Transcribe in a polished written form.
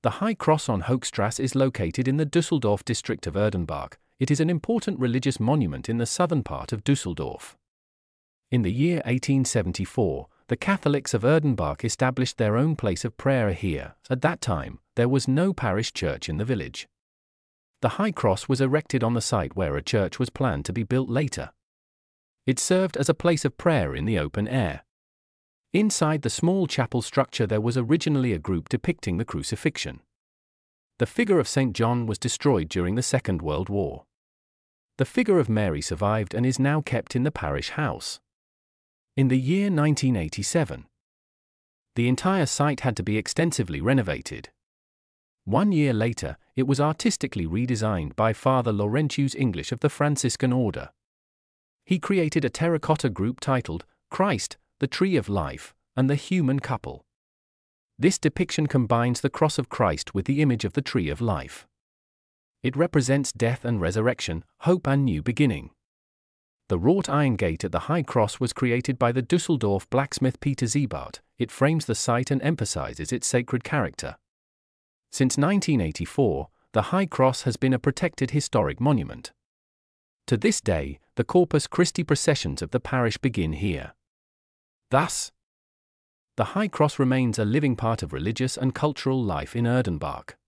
The High Cross on Hochstrasse is located in the Düsseldorf district of Erdenbach. It is an important religious monument in the southern part of Düsseldorf. In the year 1874, the Catholics of Erdenbach established their own place of prayer here. At that time, there was no parish church in the village. The High Cross was erected on the site where a church was planned to be built later. It served as a place of prayer in the open air. Inside the small chapel structure there was originally a group depicting the crucifixion. The figure of St. John was destroyed during the Second World War. The figure of Mary survived and is now kept in the parish house. In the year 1987, the entire site had to be extensively renovated. 1 year later, it was artistically redesigned by Father Laurentius English of the Franciscan Order. He created a terracotta group titled Christ, the Tree of Life, and the Human Couple. This depiction combines the cross of Christ with the image of the Tree of Life. It represents death and resurrection, hope and new beginning. The wrought iron gate at the High Cross was created by the Düsseldorf blacksmith Peter Siebart. It frames the site and emphasizes its sacred character. Since 1984, the High Cross has been a protected historic monument. To this day, the Corpus Christi processions of the parish begin here. Thus, the High Cross remains a living part of religious and cultural life in Erdenbach.